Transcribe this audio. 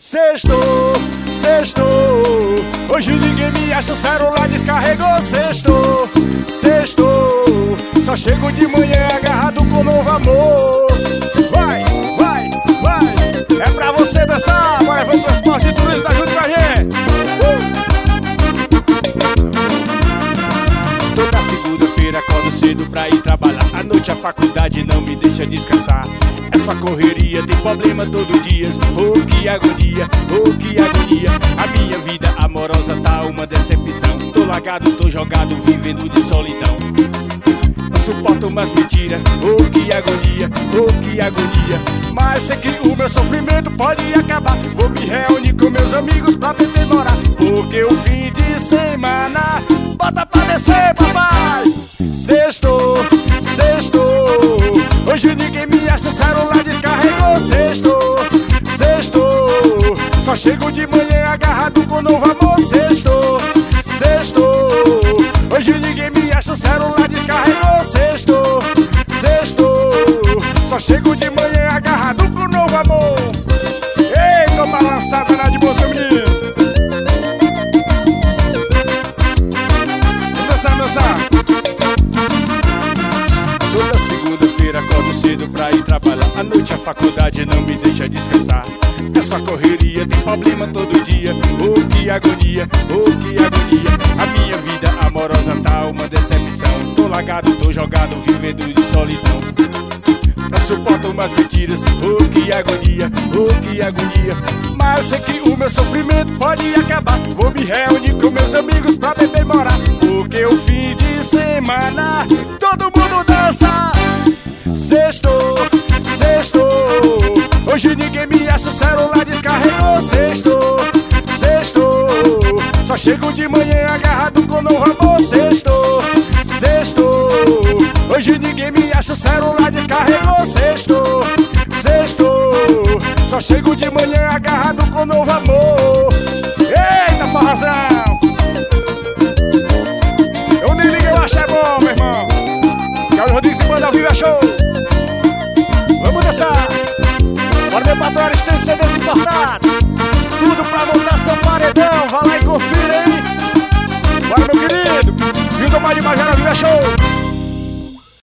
Sextou, sextou, hoje ninguém me acha, o celular descarregou. Sextou, sextou, só chego de manhã agarrado com novo amor. Vai, vai, vai, é pra você dançar, bora ver o transporte e turismo, tá junto com a gente. Toda segunda-feira acordo cedo pra ir trabalhar, à noite a faculdade não me deixa descansar. Essa correria tem problema todo dia. Oh, que agonia, oh, que agonia. A minha vida amorosa tá uma decepção. Tô largado, tô jogado, vivendo de solidão. Não suporto mais mentira, oh, que agonia, oh, que agonia. Mas sei que o meu sofrimento pode acabar. Vou me reunir com meus amigos pra beber morar, porque o fim de semana bota pra descer, papai. Sextou, sextou, hoje ninguém me acha, o celular descarregou. Sextou, sextou, só chego de manhã agarrado com novo amor. Sextou, sextou, hoje ninguém me acha, o celular descarregou. Sextou, sextou, só chego de manhã agarrado com novo amor. Ei, tô balançada na de bolsa, menino. Vamos dançar, dançar. Toda segunda-feira acordo cedo pra ir trabalhar, à noite a faculdade não me deixa descansar. Essa correria tem problema todo dia. Oh, que agonia, oh, que agonia. A minha vida amorosa tá uma decepção. Tô largado, tô jogado, vivendo de solidão. Não suporto mais mentiras, oh, que agonia, oh, que agonia. Mas sei que o meu sofrimento pode acabar. Vou me reunir com meus amigos pra beber morar, porque o fim de semana todo mundo dança. Sextou, sextou, hoje ninguém me acha, o celular descarregou. Sextou, sextou, só chego de manhã agarrado com novo amor. Sextou, sextou, hoje ninguém me acha, o celular descarregou. Sextou, sextou, só chego de manhã agarrado com novo amor. Eita, forrazão! Eu nem liguei, eu acho é bom, meu irmão. Carlos Rodrigues e Banda ao vivo é show. Vamos dançar. Bora, meu patrão Aristides, CDs importados. Tudo pra montar seu paredão, vá lá e confira aí. Bora, meu querido. Viu do Mar de Majara, viva show.